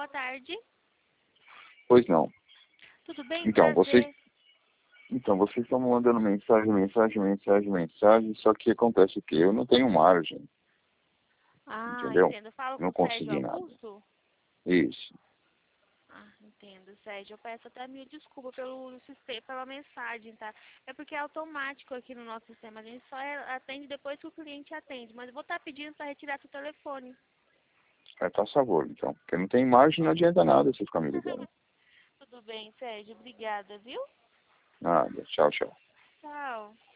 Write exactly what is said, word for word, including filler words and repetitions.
tarde. Pois não. Tudo bem? Então, Prazer. vocês, então, vocês estão mandando mensagem, mensagem, mensagem, mensagem, só que acontece o quê? Eu não tenho margem, Ah, entendeu? entendo. Eu falo com Não o Sérgio consegui nada. Augusto? Isso. Ah, entendo, Sérgio. Eu peço até mil desculpas pelo sistema, pela mensagem, tá? É porque é automático aqui no nosso sistema. A gente só é- atende depois que o cliente atende. Mas eu vou estar pedindo para retirar seu telefone. É, tá sabor, então. Porque não tem margem, não adianta nada você ficar me ligando. Tudo bem, Sérgio. Obrigada, viu? Nada. Tchau, tchau. Tchau.